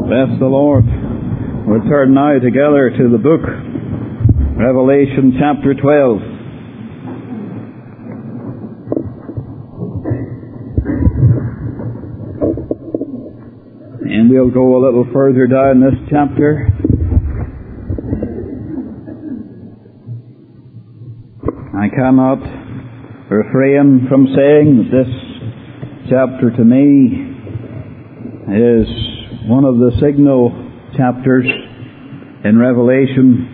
Bless the Lord. We'll turn now together to the book, Revelation chapter 12. And we'll go a little further down this chapter. I cannot refrain from saying that this chapter to me is one of the signal chapters in Revelation.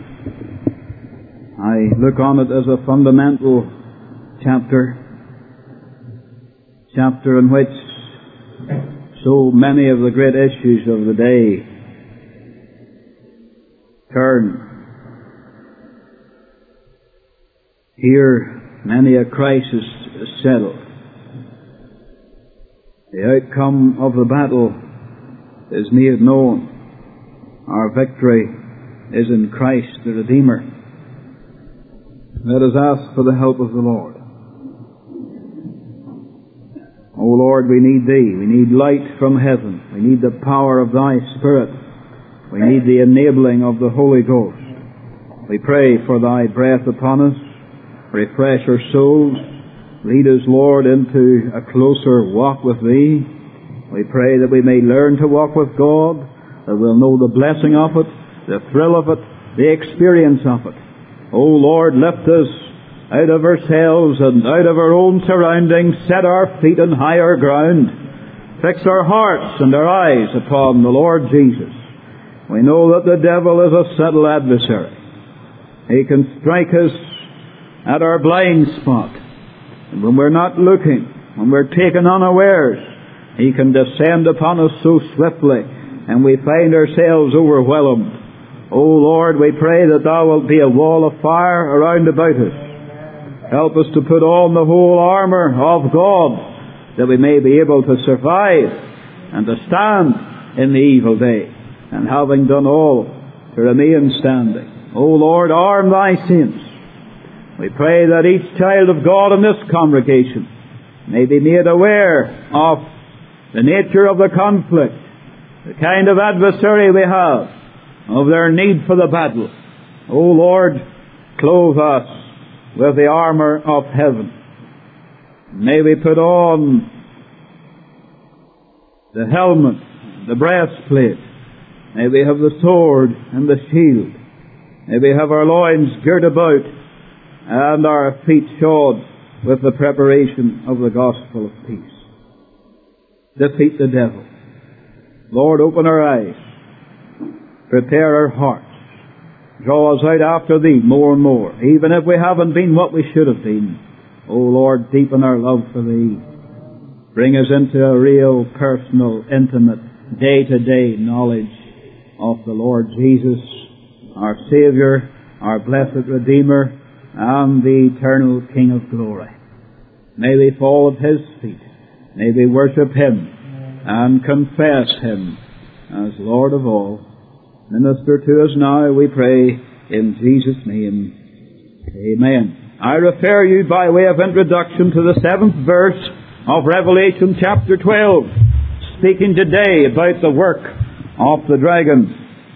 I look on it as a fundamental chapter in which so many of the great issues of the day turn. Here, many a crisis is settled. The outcome of the battle is made known. Our victory is in Christ the Redeemer. Let us ask for the help of the Lord. O Lord, we need Thee. We need light from heaven. We need the power of Thy Spirit. We need the enabling of the Holy Ghost. We pray for Thy breath upon us. Refresh our souls. Lead us, Lord, into a closer walk with Thee. We pray that we may learn to walk with God, that we'll know the blessing of it, the thrill of it, the experience of it. O Lord, lift us out of ourselves and out of our own surroundings, set our feet on higher ground, fix our hearts and our eyes upon the Lord Jesus. We know that the devil is a subtle adversary. He can strike us at our blind spot. And when we're not looking, when we're taken unawares, he can descend upon us so swiftly, and we find ourselves overwhelmed. O Lord, we pray that Thou wilt be a wall of fire around about us. Help us to put on the whole armour of God, that we may be able to survive and to stand in the evil day, and having done all, to remain standing. O Lord, arm Thy saints. We pray that each child of God in this congregation may be made aware of the nature of the conflict, the kind of adversary we have, of their need for the battle. O Lord, clothe us with the armour of heaven. May we put on the helmet, the breastplate. May we have the sword and the shield. May we have our loins girt about and our feet shod with the preparation of the gospel of peace. Defeat the devil. Lord, open our eyes. Prepare our hearts. Draw us out after Thee more and more, even if we haven't been what we should have been. O Lord, deepen our love for Thee. Bring us into a real, personal, intimate, day-to-day knowledge of the Lord Jesus, our Saviour, our blessed Redeemer, and the eternal King of glory. May we fall at His feet. May we worship Him and confess Him as Lord of all. Minister to us now, we pray, in Jesus' name. Amen. I refer you by way of introduction to the 7th verse of Revelation chapter 12, speaking today about the work of the dragon.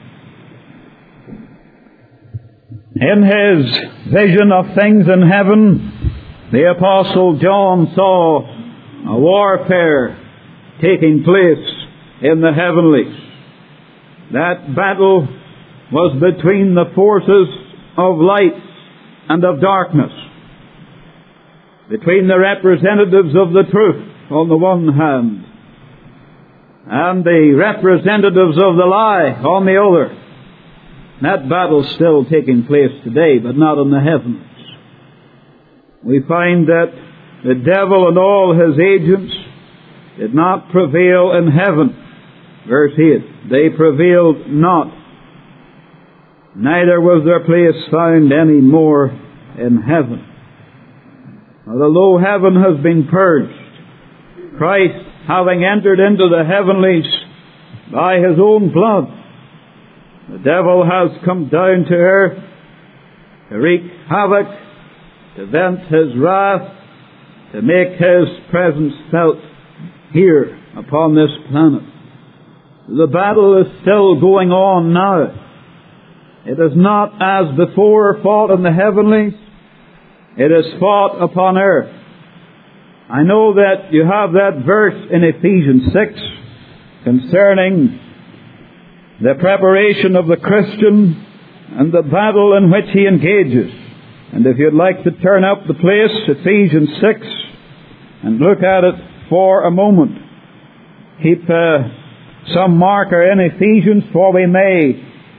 In his vision of things in heaven, the Apostle John saw a warfare taking place in the heavenlies. That battle was between the forces of light and of darkness, between the representatives of the truth on the one hand and the representatives of the lie on the other. That battle's still taking place today, but not in the heavens. We find that the devil and all his agents did not prevail in heaven. Verse 8, they prevailed not. Neither was their place found any more in heaven. Although heaven has been purged, Christ having entered into the heavenlies by His own blood, the devil has come down to earth to wreak havoc, to vent his wrath, to make His presence felt here upon this planet. The battle is still going on now. It is not as before fought in the heavenlies. It is fought upon earth. I know that you have that verse in Ephesians 6 concerning the preparation of the Christian and the battle in which he engages. And if you'd like to turn up the place, Ephesians 6, and look at it for a moment. Keep some marker in Ephesians, for we may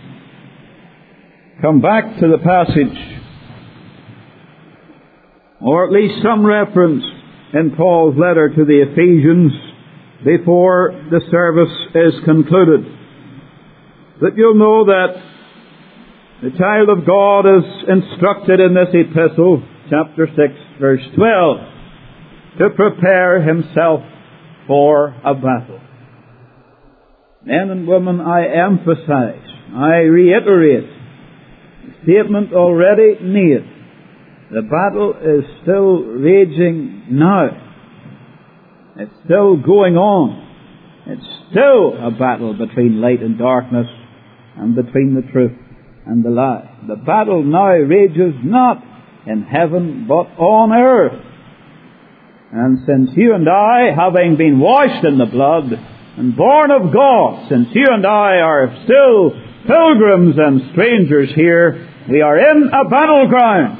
come back to the passage, or at least some reference in Paul's letter to the Ephesians before the service is concluded. That you'll know that the child of God is instructed in this epistle, chapter 6, verse 12, to prepare himself for a battle. Men and women, I emphasize, I reiterate, the statement already made. The battle is still raging now. It's still going on. It's still a battle between light and darkness, and between the truth and the lie. The battle now rages not in heaven, but on earth. And since you and I, having been washed in the blood and born of God, since you and I are still pilgrims and strangers here, we are in a battleground.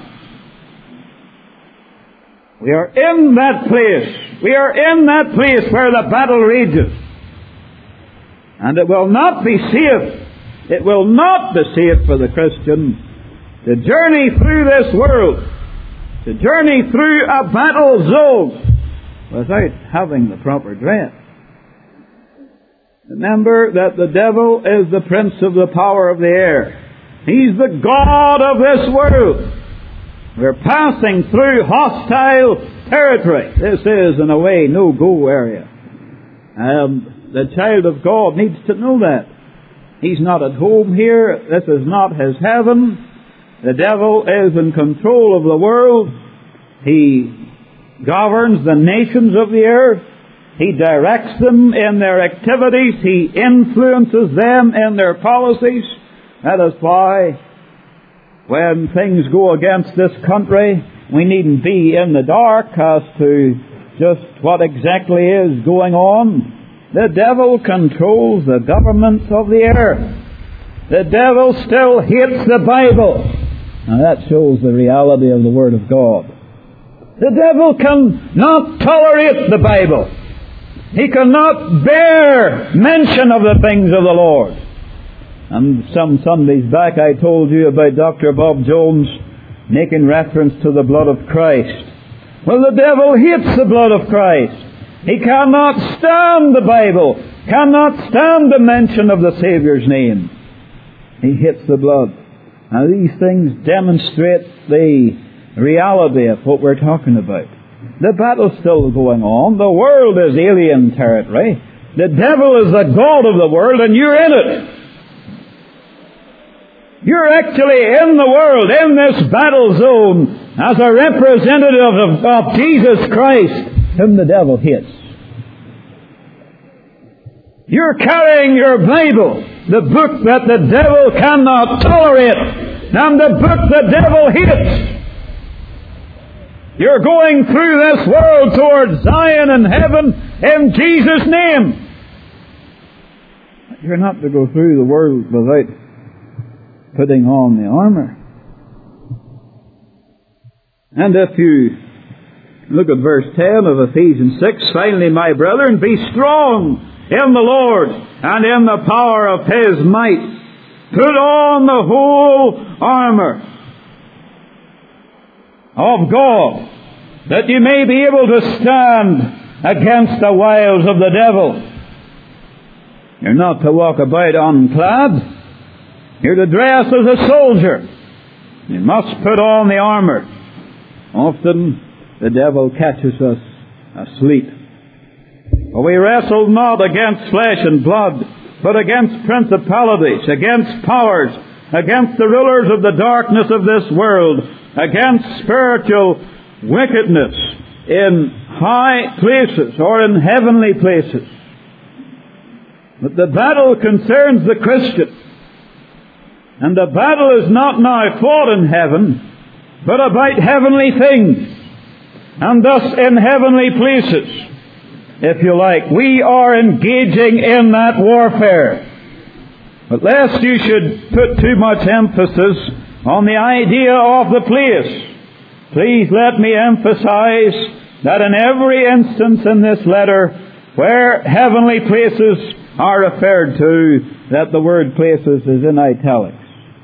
We are in that place. We are in that place where the battle rages. And it will not be safe. It will not be safe for the Christian to journey through this world, to journey through a battle zone without having the proper dress. Remember that the devil is the prince of the power of the air. He's the god of this world. We're passing through hostile territory. This is, in a way, no-go area. The child of God needs to know that. He's not at home here. This is not his heaven. The devil is in control of the world. He governs the nations of the earth. He directs them in their activities. He influences them in their policies. That is why when things go against this country, we needn't be in the dark as to just what exactly is going on. The devil controls the governments of the earth. The devil still hates the Bible. Now that shows the reality of the Word of God. The devil cannot tolerate the Bible. He cannot bear mention of the things of the Lord. And some Sundays back I told you about Dr. Bob Jones making reference to the blood of Christ. Well, the devil hates the blood of Christ. He cannot stand the Bible, cannot stand the mention of the Saviour's name. He hates the blood. Now these things demonstrate the reality of what we're talking about. The battle's still going on. The world is alien territory. The devil is the god of the world, and you're in it. You're actually in the world, in this battle zone, as a representative of Jesus Christ, whom the devil hates. You're carrying your Bible, the book that the devil cannot tolerate, and the book the devil hates. You're going through this world towards Zion and heaven in Jesus' name. You're not to go through the world without putting on the armor. And if you look at verse 10 of Ephesians 6, finally, my brethren, be strong in the Lord and in the power of His might. Put on the whole armor of God, that you may be able to stand against the wiles of the devil. You're not to walk about unclad. You're to dress as a soldier. You must put on the armor. Often the devil catches us asleep. For we wrestle not against flesh and blood, but against principalities, against powers, against the rulers of the darkness of this world, against spiritual wickedness in high places or in heavenly places. But the battle concerns the Christian. And the battle is not now fought in heaven, but about heavenly things. And thus in heavenly places, if you like. We are engaging in that warfare. But lest you should put too much emphasis on the idea of the place, please let me emphasize that in every instance in this letter where heavenly places are referred to, that the word places is in italics.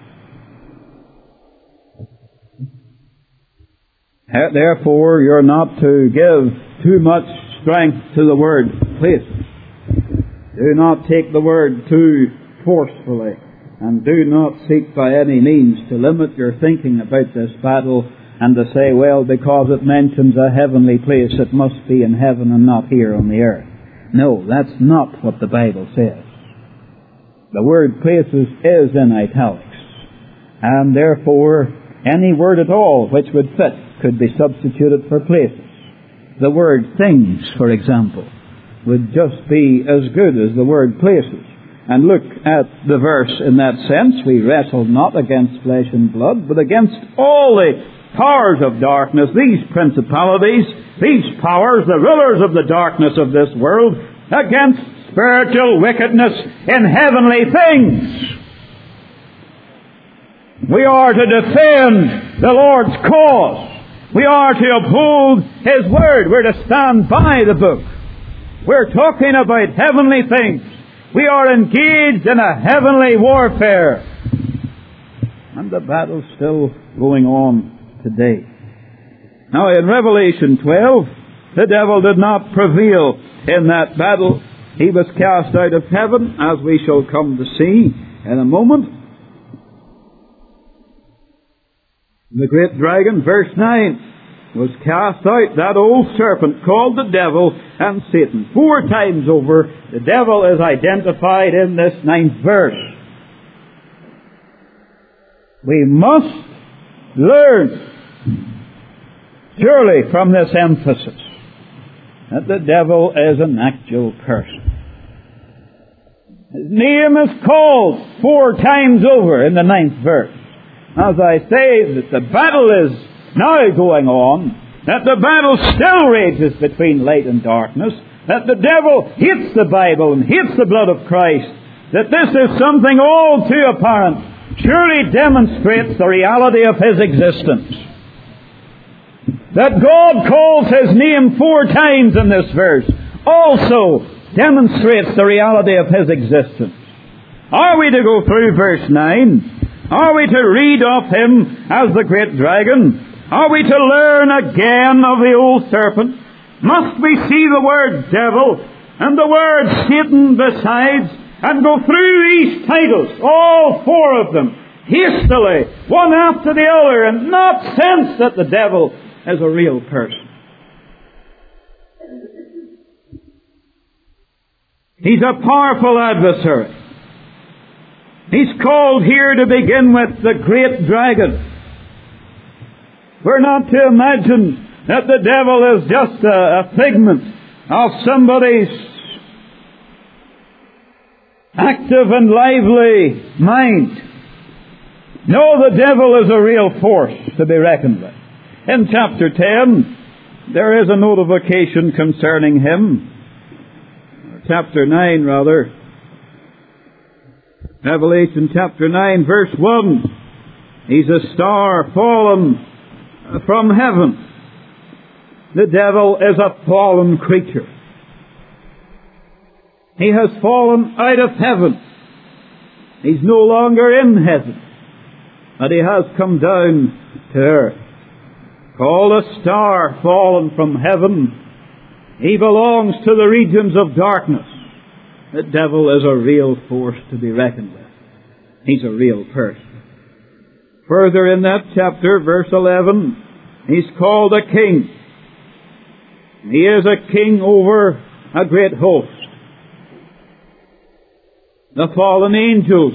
Therefore, you're not to give too much strength to the word places. Do not take the word too forcefully, and do not seek by any means to limit your thinking about this battle and to say, well, because it mentions a heavenly place, it must be in heaven and not here on the earth. No, that's not what the Bible says. The word places is in italics, and therefore any word at all which would fit could be substituted for places. The word things, for example, would just be as good as the word places. And look at the verse in that sense. We wrestle not against flesh and blood, but against all the powers of darkness, these principalities, these powers, the rulers of the darkness of this world, against spiritual wickedness in heavenly things. We are to defend the Lord's cause. We are to uphold His Word. We're to stand by the book. We're talking about heavenly things. We are engaged in a heavenly warfare. And the battle's still going on today. Now in Revelation 12, the devil did not prevail in that battle. He was cast out of heaven, as we shall come to see in a moment. The great dragon, verse 9, was cast out, that old serpent called the devil and Satan. 4 times over, the devil is identified in this 9th verse. We must learn, surely, from this emphasis, that the devil is an actual person. His name is called 4 times over in the 9th verse. As I say, that the battle is now going on, that the battle still rages between light and darkness, that the devil hates the Bible and hates the blood of Christ, that this is something all too apparent, surely demonstrates the reality of his existence. That God calls His name 4 times in this verse also demonstrates the reality of His existence. Are we to go through verse 9? Are we to read of Him as the great dragon? Are we to learn again of the old serpent? Must we see the word devil and the word Satan besides, and go through these titles, all 4 of them, hastily, one after the other, and not sense that the devil is a real person? He's a powerful adversary. He's called here to begin with the great dragon. We're not to imagine that the devil is just a figment of somebody's active and lively mind. No, the devil is a real force to be reckoned with. In chapter 10, there is a notification concerning him. Chapter 9, rather. Revelation chapter 9, verse 1. He's a star fallen from heaven. The devil is a fallen creature. He has fallen out of heaven. He's no longer in heaven, but he has come down to earth. Called a star fallen from heaven. He belongs to the regions of darkness. The devil is a real force to be reckoned with. He's a real person. Further in that chapter, verse 11, he's called a king. He is a king over a great host. The fallen angels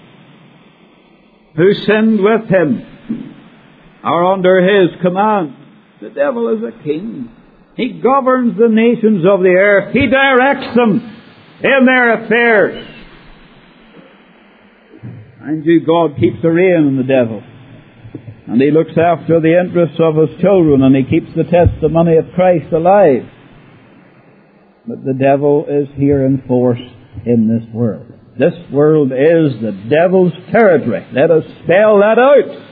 who sinned with him are under his command. The devil is a king. He governs the nations of the earth. He directs them in their affairs. And you, God keeps a rein on the devil. And He looks after the interests of His children, and He keeps the testimony of Christ alive. But the devil is here in force in this world. This world is the devil's territory. Let us spell that out.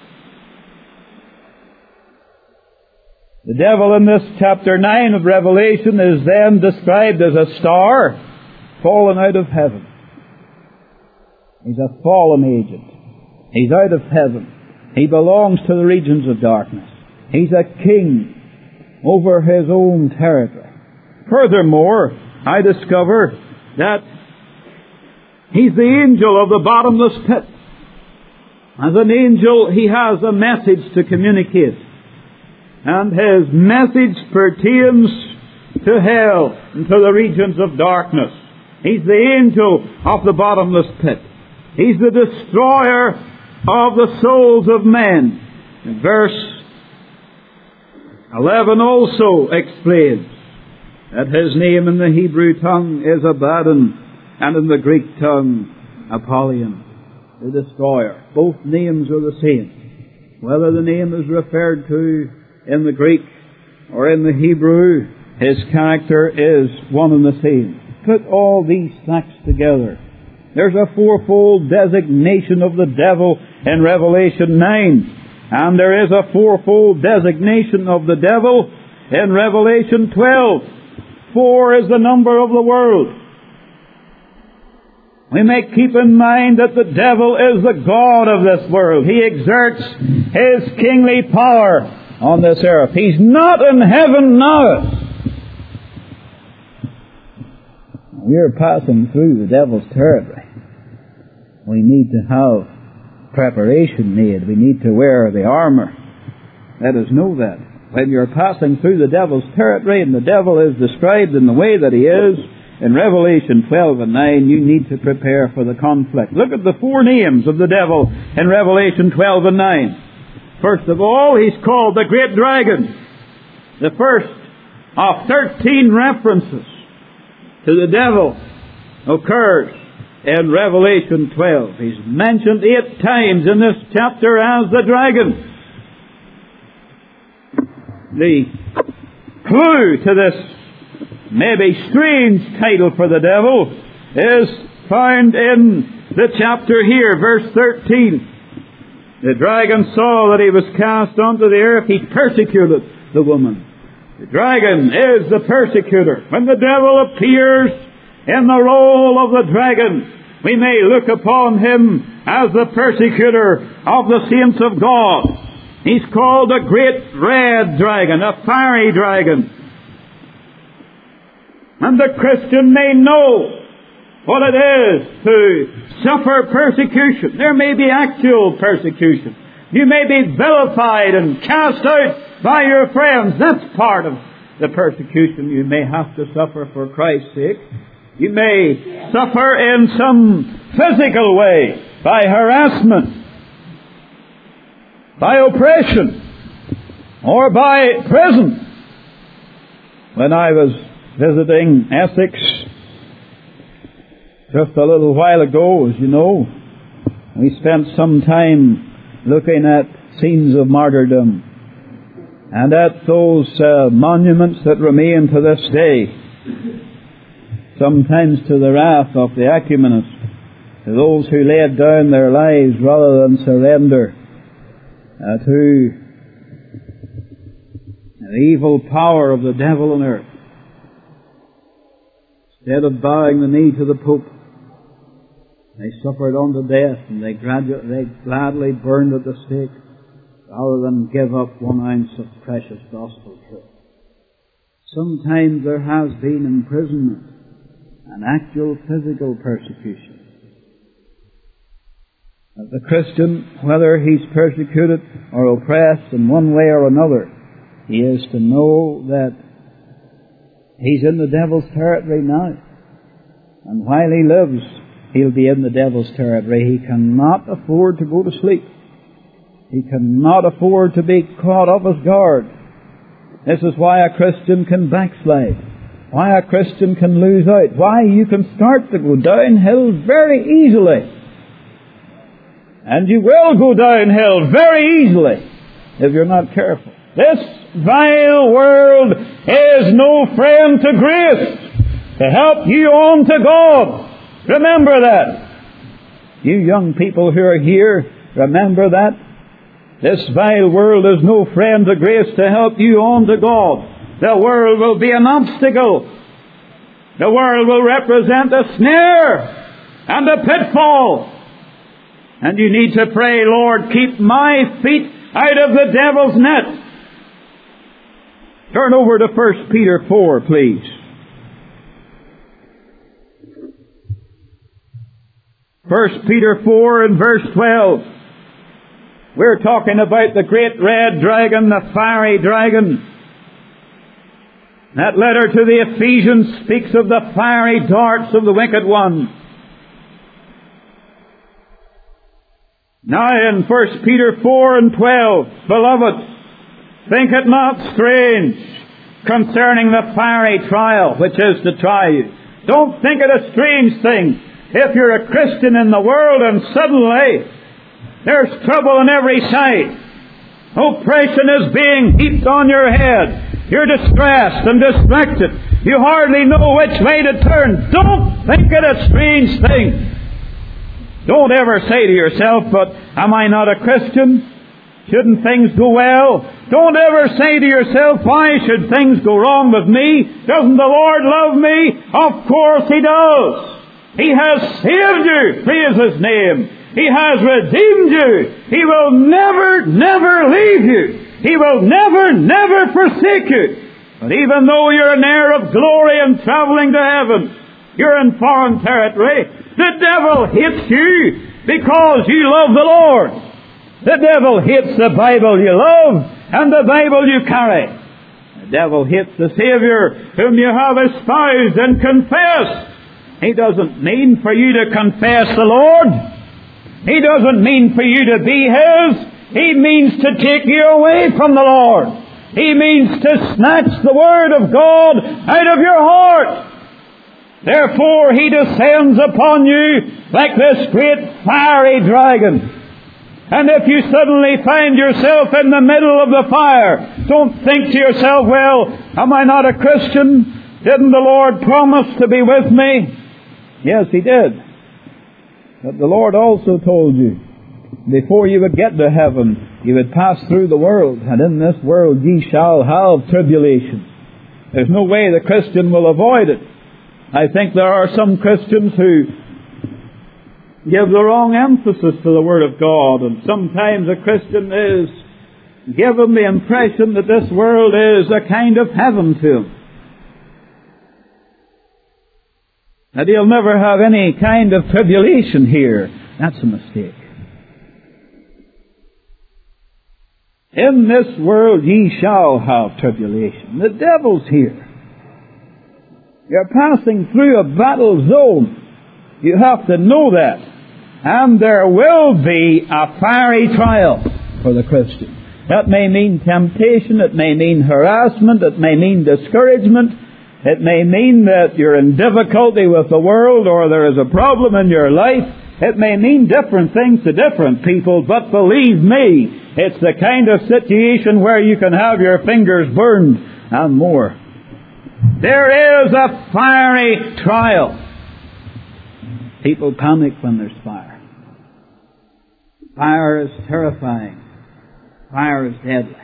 The devil in this chapter 9 of Revelation is then described as a star fallen out of heaven. He's a fallen agent. He's out of heaven. He belongs to the regions of darkness. He's a king over his own territory. Furthermore, I discover that he's the angel of the bottomless pit. As an angel, he has a message to communicate. And his message pertains to hell and to the regions of darkness. He's the angel of the bottomless pit. He's the destroyer of the souls of men. And verse 11 also explains that his name in the Hebrew tongue is Abaddon, and in the Greek tongue, Apollyon, the destroyer. Both names are the same. Whether the name is referred to in the Greek or in the Hebrew, his character is one and the same. Put all these facts together. There's a fourfold designation of the devil in Revelation 9. And there is a fourfold designation of the devil in Revelation 12. 4 is the number of the world. We may keep in mind that the devil is the god of this world. He exerts his kingly power on this earth. He's not in heaven now. We're passing through the devil's territory. We need to have preparation made. We need to wear the armor. Let us know that. When you're passing through the devil's territory, and the devil is described in the way that he is in Revelation 12 and 9, you need to prepare for the conflict. Look at the 4 names of the devil in Revelation 12 and 9. First of all, he's called the Great Dragon. The first of 13 references to the devil occurs in Revelation 12. He's mentioned 8 times in this chapter as the dragon. The clue to this maybe strange title for the devil is found in the chapter here, verse 13. The dragon saw that he was cast onto the earth. He persecuted the woman. The dragon is the persecutor. When the devil appears in the role of the dragon, we may look upon him as the persecutor of the saints of God. He's called a great red dragon, a fiery dragon. And the Christian may know what it is to suffer persecution. There may be actual persecution. You may be vilified and cast out by your friends. That's part of the persecution you may have to suffer for Christ's sake. You may suffer in some physical way, by harassment, by oppression, or by prison. When I was visiting Essex just a little while ago, as you know, we spent some time looking at scenes of martyrdom and at those monuments that remain to this day, sometimes to the wrath of the ecumenists, to those who laid down their lives rather than surrender to the evil power of the devil on earth. Instead of bowing the knee to the Pope, they suffered unto death, and they gladly burned at the stake rather than give up 1 ounce of precious gospel truth. Sometimes there has been imprisonment and actual physical persecution. But the Christian, whether he's persecuted or oppressed in one way or another, he is to know that he's in the devil's territory now. And while he lives, he'll be in the devil's territory. He cannot afford to go to sleep. He cannot afford to be caught off his guard. This is why a Christian can backslide. Why a Christian can lose out. Why you can start to go downhill very easily. And you will go downhill very easily if you're not careful. This vile world is no friend to grace to help you on to God. Remember that. You young people who are here, remember that. This vile world is no friend to grace to help you on to God. The world will be an obstacle. The world will represent a snare and a pitfall. And you need to pray, Lord, keep my feet out of the devil's net. Turn over to 1 Peter 4, please. 1 Peter 4 and verse 12. We're talking about the great red dragon, the fiery dragon. That letter to the Ephesians speaks of the fiery darts of the wicked one. Now in 1 Peter 4 and 12, beloved, think it not strange concerning the fiery trial which is to try you. Don't think it a strange thing if you're a Christian in the world and suddenly there's trouble on every side. Oppression is being heaped on your head. You're distressed and distracted. You hardly know which way to turn. Don't think it a strange thing. Don't ever say to yourself, but am I not a Christian? Shouldn't things go well? Don't ever say to yourself, why should things go wrong with me? Doesn't the Lord love me? Of course He does. He has saved you. Praise His name. He has redeemed you. He will never, never leave you. He will never, never forsake you. But even though you're an heir of glory and traveling to heaven, you're in foreign territory, the devil hates you because you love the Lord. The devil hates the Bible you love and the Bible you carry. The devil hates the Savior whom you have espoused and confessed. He doesn't mean for you to confess the Lord. He doesn't mean for you to be His. He means to take you away from the Lord. He means to snatch the Word of God out of your heart. Therefore He descends upon you like this great fiery dragon. And if you suddenly find yourself in the middle of the fire, don't think to yourself, well, am I not a Christian? Didn't the Lord promise to be with me? Yes, He did. But the Lord also told you, before you would get to heaven, you would pass through the world, and in this world ye shall have tribulation. There's no way the Christian will avoid it. I think there are some Christians who give the wrong emphasis to the Word of God, and sometimes a Christian is given the impression that this world is a kind of heaven to him. That he'll never have any kind of tribulation here. That's a mistake. In this world ye shall have tribulation. The devil's here. You're passing through a battle zone. You have to know that. And there will be a fiery trial for the Christian. That may mean temptation, it may mean harassment, it may mean discouragement, it may mean that you're in difficulty with the world or there is a problem in your life. It may mean different things to different people, but believe me, it's the kind of situation where you can have your fingers burned and more. There is a fiery trial. People panic when there's fire. Fire is terrifying. Fire is deadly.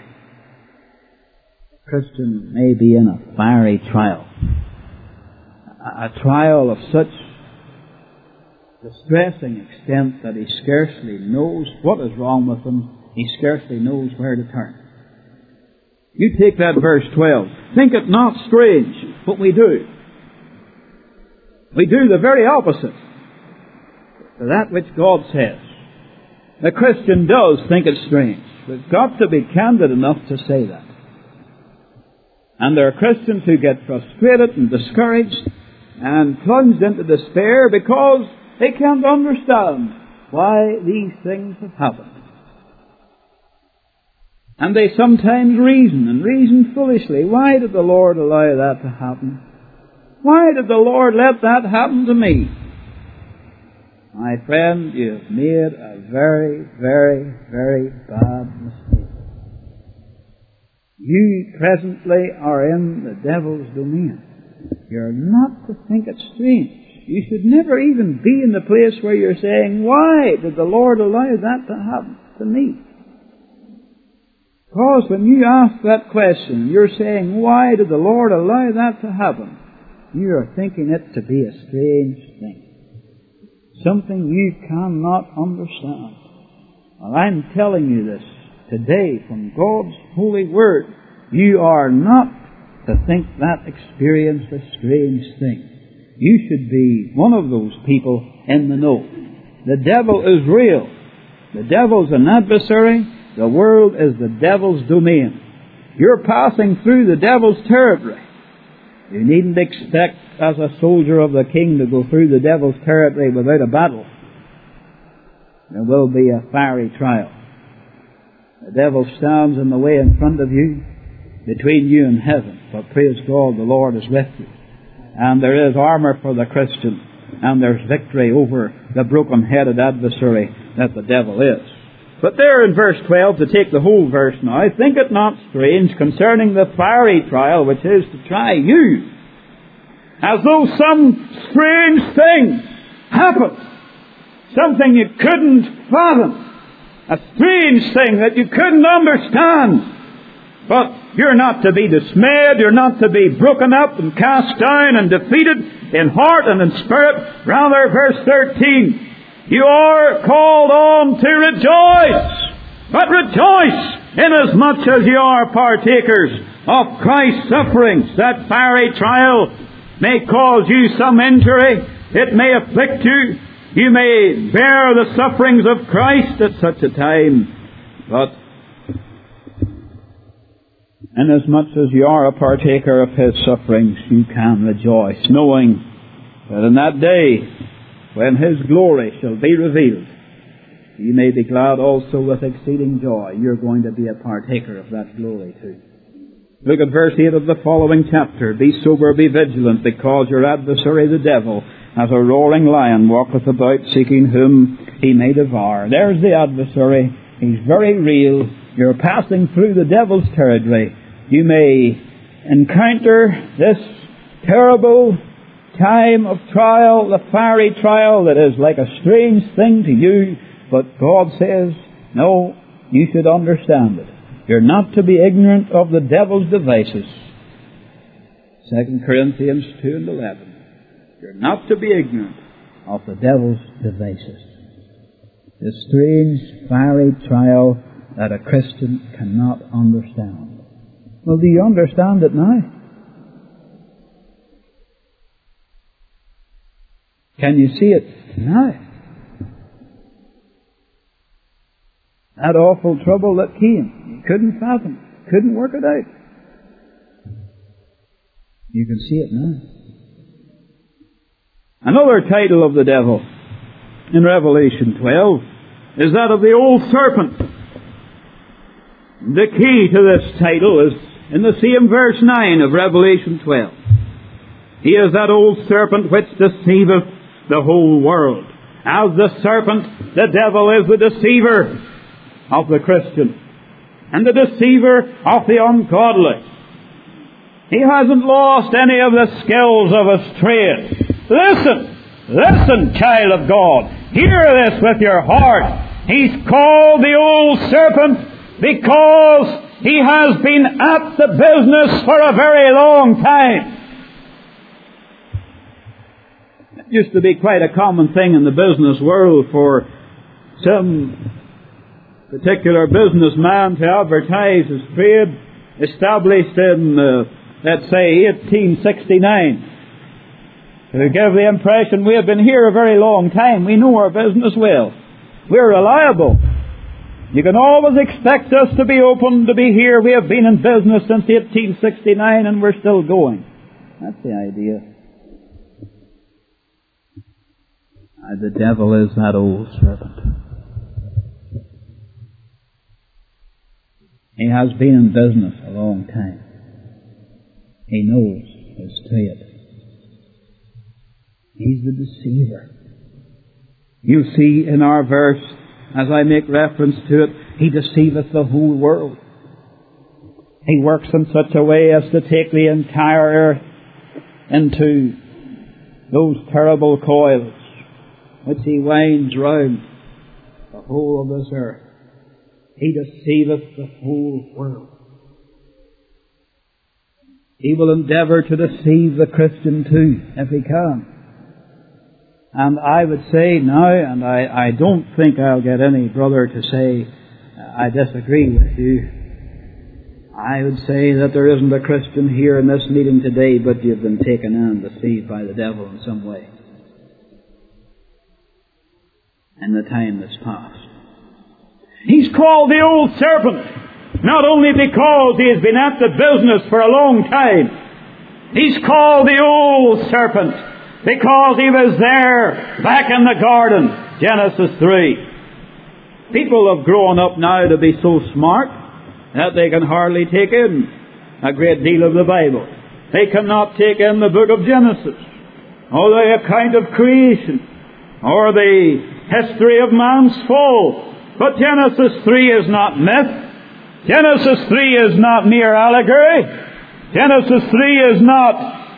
A Christian may be in a fiery trial. A trial of such distressing extent that he scarcely knows what is wrong with him. He scarcely knows where to turn. You take that verse 12. Think it not strange what we do. We do the very opposite to that which God says. The Christian does think it strange. We've got to be candid enough to say that. And there are Christians who get frustrated and discouraged and plunged into despair because they can't understand why these things have happened. And they sometimes reason foolishly. Why did the Lord allow that to happen? Why did the Lord let that happen to me? My friend, you've made a very, very, very bad mistake. You presently are in the devil's domain. You're not to think it strange. You should never even be in the place where you're saying, why did the Lord allow that to happen to me? Because when you ask that question, you're saying, why did the Lord allow that to happen? You are thinking it to be a strange thing. Something you cannot understand. Well, I'm telling you this today from God's holy word. You are not to think that experience a strange thing. You should be one of those people in the know. The devil is real. The devil's an adversary. The world is the devil's domain. You're passing through the devil's territory. You needn't expect as a soldier of the king to go through the devil's territory without a battle. There will be a fiery trial. The devil stands in the way in front of you, between you and heaven. But praise God, the Lord is with you. And there is armour for the Christian. And there's victory over the broken-headed adversary that the devil is. But there in verse 12, to take the whole verse now, think it not strange concerning the fiery trial which is to try you, as though some strange thing happened. Something you couldn't fathom. A strange thing that you couldn't understand. But you're not to be dismayed. You're not to be broken up and cast down and defeated in heart and in spirit. Rather, verse 13, you are called on to rejoice. But rejoice inasmuch as you are partakers of Christ's sufferings. That fiery trial may cause you some injury. It may afflict you. You may bear the sufferings of Christ at such a time. But inasmuch as you are a partaker of His sufferings, you can rejoice, knowing that in that day, when His glory shall be revealed, you may be glad also with exceeding joy. You're going to be a partaker of that glory too. Look at verse 8 of the following chapter. Be sober, be vigilant, because your adversary the devil, as a roaring lion, walketh about seeking whom he may devour. There's the adversary. He's very real. You're passing through the devil's territory. You may encounter this terrible time of trial, the fiery trial that is like a strange thing to you, but God says, no, you should understand it. You're not to be ignorant of the devil's devices. 2 Corinthians 2 and 11. You're not to be ignorant of the devil's devices. The strange fiery trial that a Christian cannot understand. Well, do you understand it now? Can you see it now? That awful trouble that came, you couldn't fathom, couldn't work it out. You can see it now. Another title of the devil in Revelation 12 is that of the old serpent. The key to this title is in the same verse 9 of Revelation 12. He is that old serpent which deceiveth the whole world. As the serpent, the devil is the deceiver of the Christian and the deceiver of the ungodly. He hasn't lost any of the skills of his trade. Listen, child of God. Hear this with your heart. He's called the old serpent because he has been at the business for a very long time. It used to be quite a common thing in the business world for some particular businessman to advertise his trade, established in, let's say, 1869. To give the impression we have been here a very long time. We know our business well. We're reliable. You can always expect us to be open, to be here. We have been in business since 1869 and we're still going. That's the idea. The devil is that old serpent. He has been in business a long time. He knows his trade. He's the deceiver. You see in our verse, as I make reference to it, he deceiveth the whole world. He works in such a way as to take the entire earth into those terrible coils which he winds round the whole of this earth. He deceiveth the whole world. He will endeavour to deceive the Christian too, if he can. And I would say now, and I don't think I'll get any brother to say I disagree with you, I would say that there isn't a Christian here in this meeting today but you've been taken in and deceived by the devil in some way in the time that's past. He's called the old serpent, not only because he has been at the business for a long time. He's called the old serpent because he was there back in the garden, Genesis 3. People have grown up now to be so smart that they can hardly take in a great deal of the Bible. They cannot take in the book of Genesis, or the account of creation, or the history of man's fall. But Genesis 3 is not myth. Genesis 3 is not mere allegory. Genesis 3 is not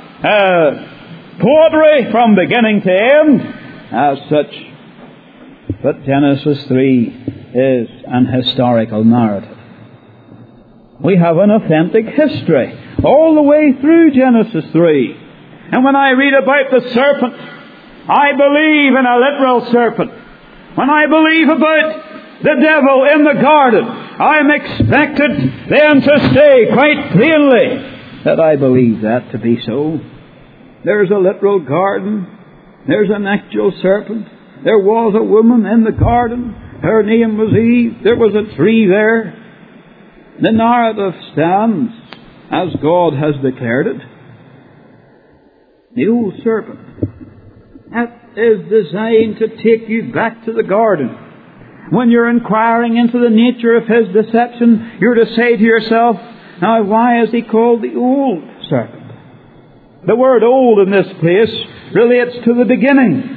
poetry from beginning to end as such. But Genesis 3 is an historical narrative. We have an authentic history all the way through Genesis 3. And when I read about the serpent, I believe in a literal serpent. When I believe about the devil in the garden, I'm expected then to say quite plainly that I believe that to be so. There's a literal garden. There's an actual serpent. There was a woman in the garden. Her name was Eve. There was a tree there. The narrative stands as God has declared it. The old serpent. That is designed to take you back to the garden. When you're inquiring into the nature of his deception, you're to say to yourself, now why is he called the old serpent? The word old in this place relates to the beginning.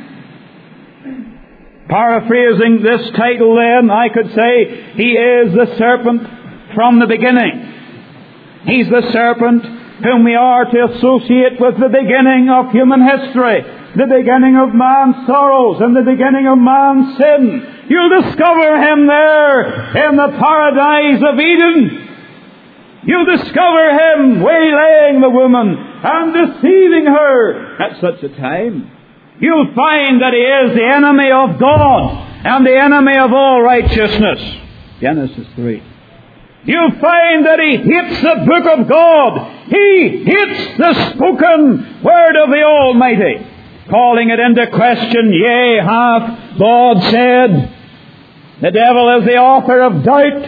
Paraphrasing this title then, I could say, he is the serpent from the beginning. He's the serpent whom we are to associate with the beginning of human history, the beginning of man's sorrows and the beginning of man's sin. You'll discover him there in the paradise of Eden. You'll discover him waylaying the woman and deceiving her at such a time. You'll find that he is the enemy of God and the enemy of all righteousness. Genesis 3. You'll find that he hates the book of God. He hates the spoken word of the Almighty, calling it into question. Yea, hath God said? The devil is the author of doubt.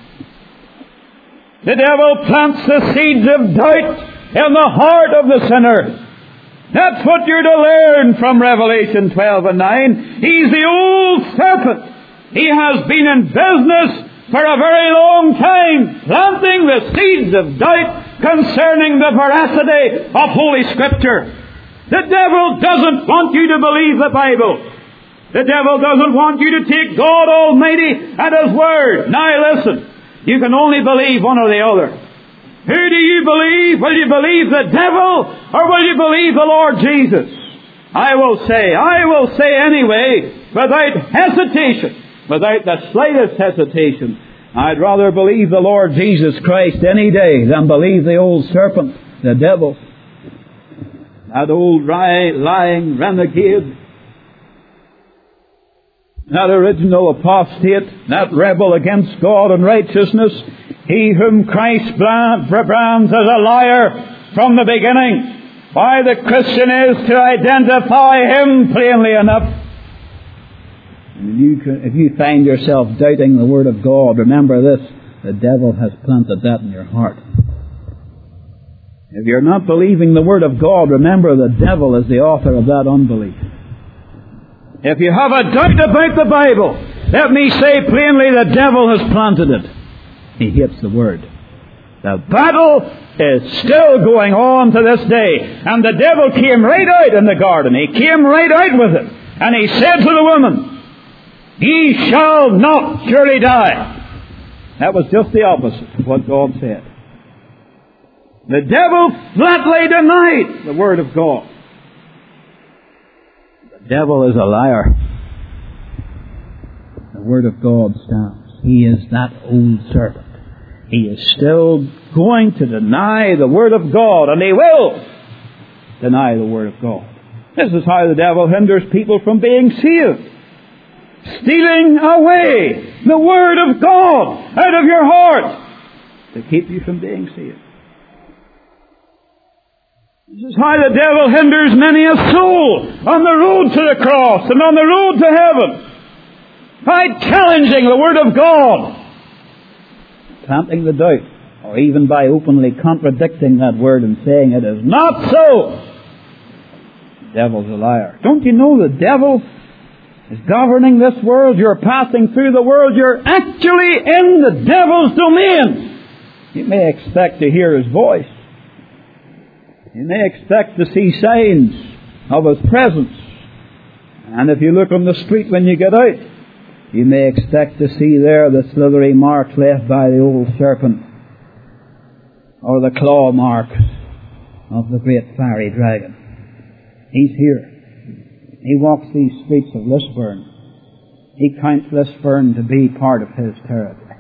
The devil plants the seeds of doubt in the heart of the sinner. That's what you're to learn from Revelation 12 and 9. He's the old serpent. He has been in business for a very long time, planting the seeds of doubt concerning the veracity of Holy Scripture. The devil doesn't want you to believe the Bible. The devil doesn't want you to take God Almighty at His Word. Now listen, you can only believe one or the other. Who do you believe? Will you believe the devil or will you believe the Lord Jesus? I will say anyway, without hesitation, without the slightest hesitation, I'd rather believe the Lord Jesus Christ any day than believe the old serpent, the devil. That old lying renegade, that original apostate, that rebel against God and righteousness, he whom Christ brands as a liar from the beginning. Why, the Christian is to identify him plainly enough. If you find yourself doubting the Word of God, remember this, the devil has planted that in your heart. If you're not believing the Word of God, remember the devil is the author of that unbelief. If you have a doubt about the Bible, let me say plainly, the devil has planted it. He hates the Word. The battle is still going on to this day. And the devil came right out in the garden. He came right out with it. And he said to the woman, "Ye shall not surely die." That was just the opposite of what God said. The devil flatly denied the Word of God. The devil is a liar. The Word of God stands. He is that old serpent. He is still going to deny the Word of God, and he will deny the Word of God. This is how the devil hinders people from being saved. Stealing away the Word of God out of your heart to keep you from being saved. This is how the devil hinders many a soul on the road to the cross and on the road to heaven, by challenging the Word of God, planting the doubt, or even by openly contradicting that Word and saying it is not so. The devil's a liar. Don't you know the devil is governing this world? You're passing through the world. You're actually in the devil's domain. You may expect to hear his voice. You may expect to see signs of his presence. And if you look on the street when you get out, you may expect to see there the slithery marks left by the old serpent, or the claw marks of the great fiery dragon. He's here. He walks these streets of Lisburn. He counts Lisburn to be part of his territory.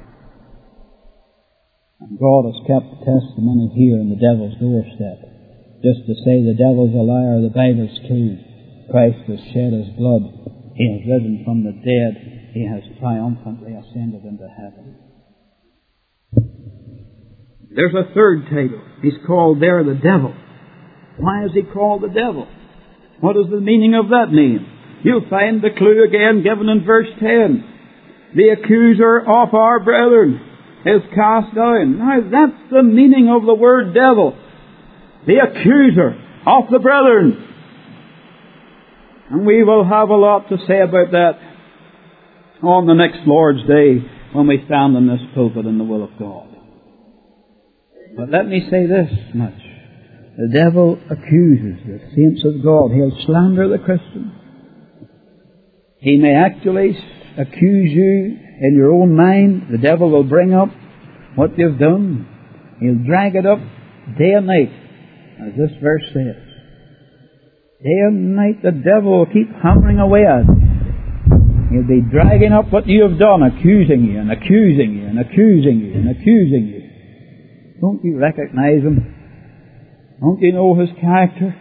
And God has kept the testimony here in the devil's doorstep, just to say the devil's a liar, the Bible's true. Christ has shed his blood. He has risen from the dead. He has triumphantly ascended into heaven. There's a third title. He's called there the devil. Why is he called the devil? What does the meaning of that mean? You'll find the clue again given in verse 10. The accuser of our brethren is cast down. Now that's the meaning of the word devil. The accuser of the brethren. And we will have a lot to say about that on the next Lord's Day when we stand in this pulpit in the will of God. But let me say this much. The devil accuses the saints of God. He'll slander the Christian. He may actually accuse you in your own mind. The devil will bring up what you've done. He'll drag it up day and night, as this verse says. Day and night the devil will keep hammering away at you. He'll be dragging up what you have done, accusing you and accusing you and accusing you and accusing you. Don't you recognize him? Don't you know his character?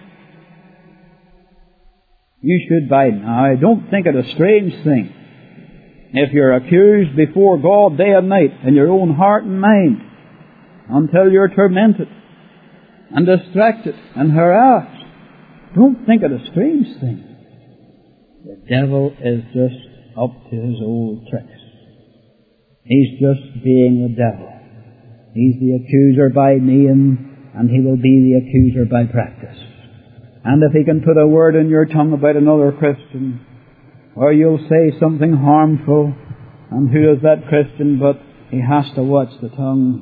You should by now. Don't think it a strange thing if you're accused before God day and night in your own heart and mind until you're tormented and distracted and harassed. Don't think it a strange thing. The devil is just up to his old tricks. He's just being the devil. He's the accuser by name, and he will be the accuser by practice. And if he can put a word in your tongue about another Christian, or you'll say something harmful, and who is that Christian but he has to watch the tongue?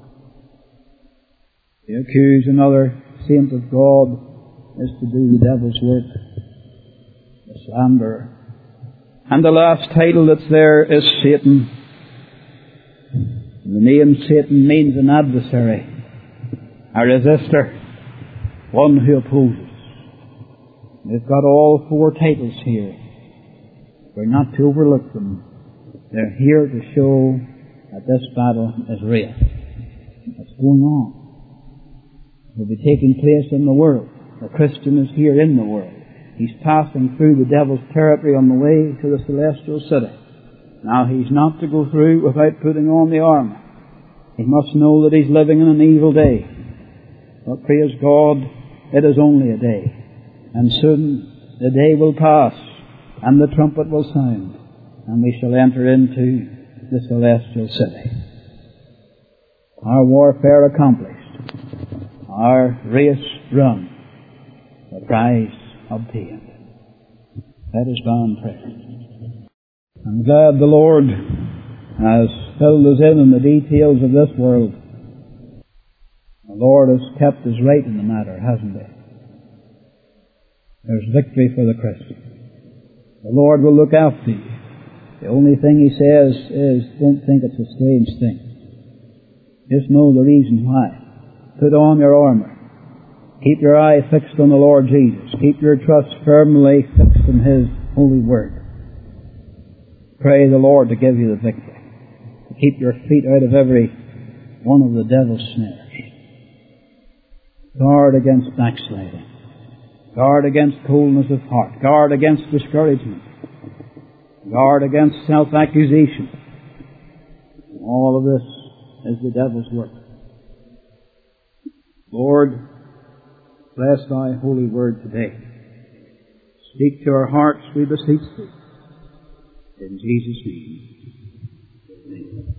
To accuse another saint of God is to do the devil's work, the slanderer. And the last title that's there is Satan. The name Satan means an adversary, a resistor, one who opposes. We've got all four titles here. We're not to overlook them. They're here to show that this battle is real. It's going on. It will be taking place in the world. The Christian is here in the world. He's passing through the devil's territory on the way to the celestial city. Now he's not to go through without putting on the armour. He must know that he's living in an evil day. But praise God, it is only a day. And soon the day will pass and the trumpet will sound and we shall enter into the celestial city. Our warfare accomplished. Our race run. The prize obtained. Let us bow in prayer. I'm glad the Lord has filled us in the details of this world. The Lord has kept us right in the matter, hasn't He? There's victory for the Christian. The Lord will look after you. The only thing He says is, don't think it's a strange thing. Just know the reason why. Put on your armour. Keep your eye fixed on the Lord Jesus. Keep your trust firmly fixed in His holy word. Pray the Lord to give you the victory. To keep your feet out of every one of the devil's snares. Guard against backsliding. Guard against coldness of heart. Guard against discouragement. Guard against self-accusation. All of this is the devil's work. Lord, bless Thy holy word today. Speak to our hearts, we beseech Thee. In Jesus' name. Amen.